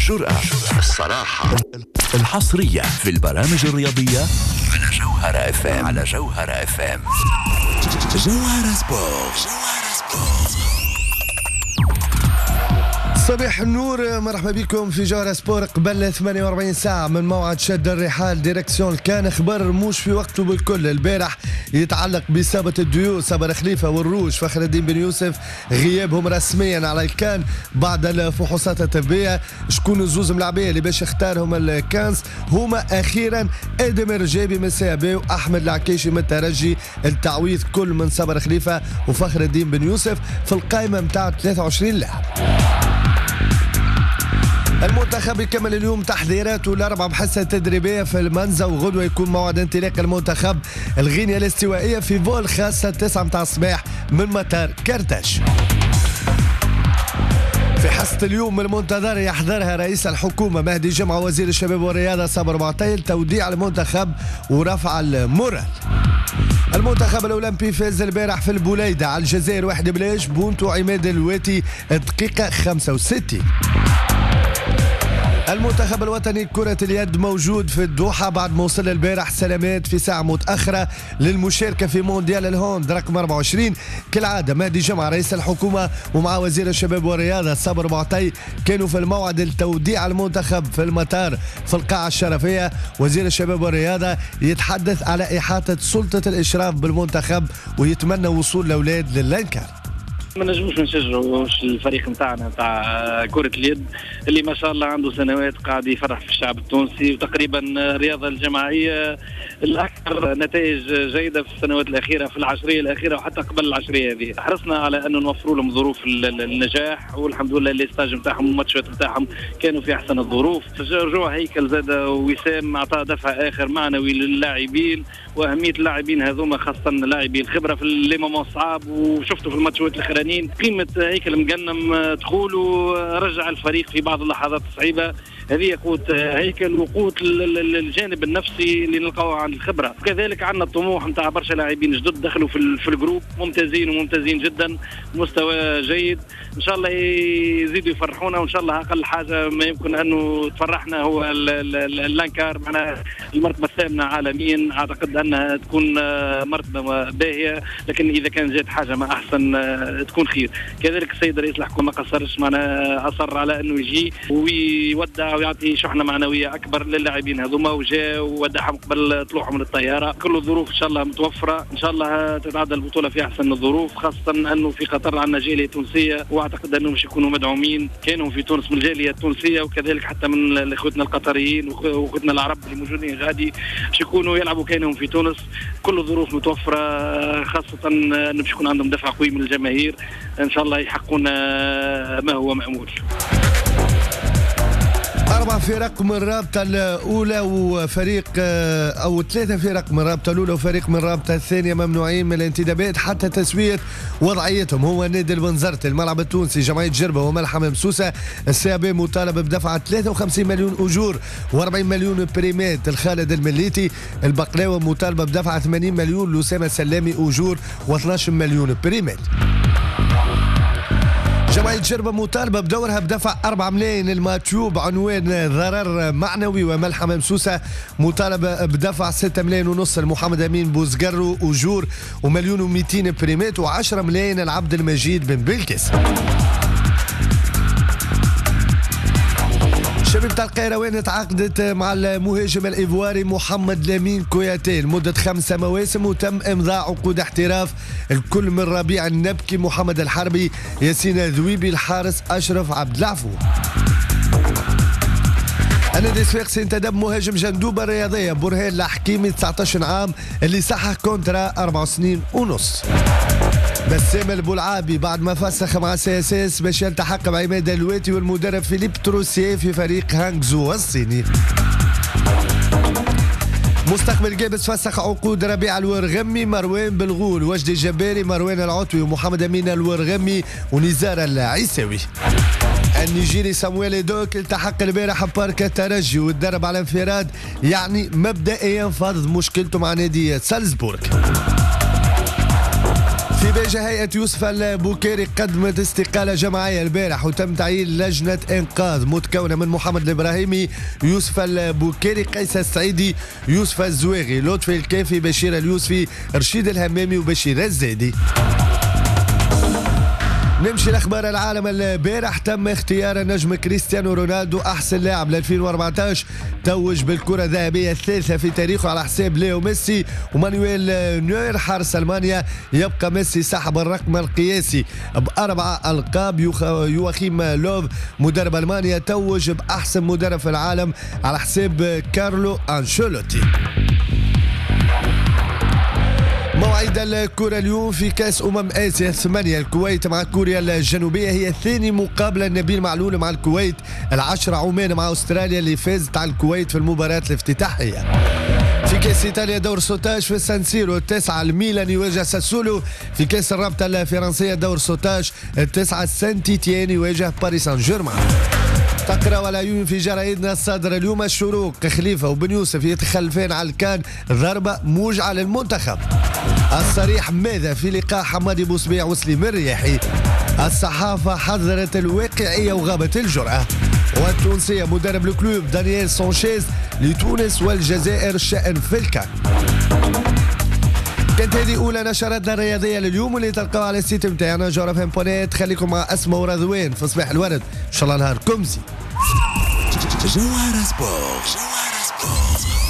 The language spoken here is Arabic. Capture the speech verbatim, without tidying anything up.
الجرأة، الصراحة، الحصرية في البرامج الرياضية على جوهرة اف ام. على جوهرة اف ام. جوهرة سبورت. صباح النور، مرحبا بكم في جوهرة سبور. قبل ثمانية وأربعين ساعة من موعد شد الرحال ديريكسيون كان خبر مش في وقته بالكل. البارح يتعلق بإصابة الديو صبر خليفة والروج فخر الدين بن يوسف غيابهم رسميا على الكان بعد الفحوصات الطبية. شكون الزوز ملاعبية اللي باش اختارهم الكانس؟ هما أخيرا آدم الرجابي من السيابي وأحمد العكيشي من الترجي. التعويض كل من صبر خليفة وفخر الدين بن يوسف في القائمة متاع ثلاثة وعشرين لاعب. المنتخب يكمل اليوم تحضيراته الأربع بحصة تدريبية في المنزا، وغدوة يكون موعد انطلاق المنتخب الغينيا الاستوائية في فول خاصة تسعة متاع الصباح من مطار كرتاج. في حصة اليوم المنتظر يحضرها رئيس الحكومة مهدي جمعة وزير الشباب والرياضة صابر معطيل توديع المنتخب ورفع المورال. المنتخب الأولمبي فاز البارح في البوليدة على الجزائر واحد بلاش بونتو عماد الواتي الدقيقة خمسة وستين. المنتخب الوطني كرة اليد موجود في الدوحة بعد ما وصل البارح سلامات في ساعة متأخرة للمشاركة في مونديال الهوند رقم أربعة وعشرين. كالعادة مهدي جمعة رئيس الحكومة ومع وزير الشباب والرياضة صابر معطي كانوا في الموعد لتوديع المنتخب في المطار في القاعة الشرفية. وزير الشباب والرياضة يتحدث على إحاطة سلطة الإشراف بالمنتخب ويتمنى وصول الأولاد للانكار. ما نجموش نشجعوا الفريق نتاعنا نتاع كرة اليد اللي ما شاء الله عنده سنوات قاعد يفرح في الشعب التونسي، وتقريبا الرياضة الجماعية الأكثر نتائج جيدة في السنوات الأخيرة في العشرية الأخيرة وحتى قبل العشرية هذه. حرصنا على أنه نوفروا لهم ظروف النجاح، والحمد لله اللي ستاج نتاعهم والماتشات نتاعهم كانوا في أحسن الظروف. رجوع هيكل زاد وسام أعطى دفع آخر معنوي للاعبين، وأهمية اللاعبين هذوما خاصة لاعبي الخبرة في الليمومون الصعب، وشفتوا في الماتشات الأخرانيين قيمة هيكل مقنم دخول ورجع الفريق في بعض اللحظات الصعيبة. هذه قوة هيكل وقوة الجانب النفسي اللي نلقاوه عن الخبرة. وكذلك عندنا الطموح نتاع برشا لاعبين جدد دخلوا في في الجروب ممتازين وممتازين جدا، مستوى جيد. ان شاء الله يزيدوا يفرحونا، وان شاء الله اقل حاجة ما يمكن انه تفرحنا هو اللانكار معنا المرتبة الثامنة عالميا. اعتقد انها تكون مرتبة باهية، لكن اذا كان جات حاجة ما احسن تكون خير. كذلك السيد رئيس الحكومة ما قصرش معنا، اصر على انه يجي ويودع ويعطي شحنة معنوية أكبر للاعبين هذوما، وجاء وودعهم قبل طلوعهم من الطيارة. كل الظروف إن شاء الله متوفرة، إن شاء الله تتعدى البطولة في أحسن الظروف، خاصة أنه في قطر عندنا جالية تونسية، وأعتقد أنهم مش يكونوا مدعومين كانوا في تونس من الجالية التونسية، وكذلك حتى من إخوتنا القطريين وإخوتنا العرب اللي موجودين غادي مش يكونوا يلعبوا كانهم في تونس. كل الظروف متوفرة، خاصة أنه مش يكون عندهم دفع قوي من الجماهير. إن شاء الله يحققون ما هو مأمول. أربع فرق من الرابطة الأولى وفريق أو ثلاثة فرق من الرابطة الأولى وفريق من الرابطة الثانية ممنوعين من الانتدابات حتى تسوية وضعيتهم. هو نادي البنزرت، الملعب التونسي، جمعية جربة وملحمة مسوسة. السيابي مطالب بدفع ثلاثة وخمسين مليون أجور وأربعين مليون بريمات. الخالد المليتي البقلاوة مطالبة بدفع ثمانين مليون. لأسامة سلامي أجور واثني عشر مليون بريمات. جمعية جربة مطالبة بدورها بدفع أربعة ملايين الماتيوب عنوان ضرر معنوي. وملحمة مسوسة مطالبة بدفع ستة ملايين ونص لمحمد أمين بوزقرو أجور ومليون ومئتين بريمات، وعشرة ملايين العبد المجيد بن بلكس. شبيبة القيروان تعاقدت مع المهاجم الإيفواري محمد لامين كوياتي لمدة خمسة مواسم، وتم إمضاء عقود احتراف الكل من ربيع النبكي، محمد الحربي، ياسين ذويبي، الحارس أشرف عبد العفو. النادي الصفاقسي انتدب مهاجم جندوبة الرياضية برهان الحكيمي تسعة عشر عام اللي صحح كونترا أربع سنين ونص. بسام البولعابي بعد ما فسخ مع سي اس اس باش يلتحق بعماد الواتي والمدرب فيليب تروسيه في فريق هانغزو الصيني. مستقبل جابس فسخ عقود ربيع الورغمي، مروان بالغول، وجدي الجباري، مروان العطوي، ومحمد امين الورغمي، ونزار العيساوي. النيجيري سامويل دوك التحق البارح ببارك الترجي والدرب على انفراد، يعني مبدئيا فاضت مشكلته مع نادي سالزبورغ. في بيجة هيئة يوسف البوكيري قدمت استقالة جماعية البارح وتم تعيين لجنة إنقاذ متكونة من محمد الإبراهيمي، يوسف البوكيري، قيس السعيدي، يوسف الزويغي، لطفي الكافي، بشير اليوسفي، رشيد الهمامي وبشير الزيدي. نمشي لاخبار العالم. البارح تم اختيار النجم كريستيانو رونالدو احسن لاعب ل ألفين وأربعطاش، توج بالكره الذهبيه الثالثه في تاريخه على حساب ليو ميسي ومانويل نوير حارس المانيا. يبقى ميسي سحب الرقم القياسي باربع القاب. يواخيم لوف مدرب المانيا توج باحسن مدرب في العالم على حساب كارلو انشيلوتي. موعد الكرة اليوم في كأس أمم آسيا ثمانية، الكويت مع كوريا الجنوبية، هي ثاني مقابلة نبيل معلول مع الكويت. العشرة عمان مع أستراليا اللي فازت على الكويت في المباراة الافتتاحية. في كأس إيطاليا دور ستاشر في السان سيرو، التاسعة الميلان يواجه ساسولو. في كأس الرابطة الفرنسية دور ستاشر، التاسعة سانت إتيان يواجه باريس سان جيرمان. تقرا والعيون في جرائدنا الصادرة اليوم. الشروق، خليفة وبن يوسف يتخلفان على الكان، ضربة موجعة للمنتخب. الصريح ماذا في لقاء حمادي بوسبيع وسليم الرياحي. الصحافة حذرت الواقعية وغابت الجرأة. والتونسية مدرب الكلوب دانييل سانشيز لتونس والجزائر الشأن في الكان. كانت هذه أولى نشراتنا الرياضية لليوم واللي تلقاوها على السيت متاعنا جوهر اف ام بوينت نت. خليكم مع أسماء ورضوان في صباح الورد، إن شاء الله نهاركم زين. جوهر سبورت.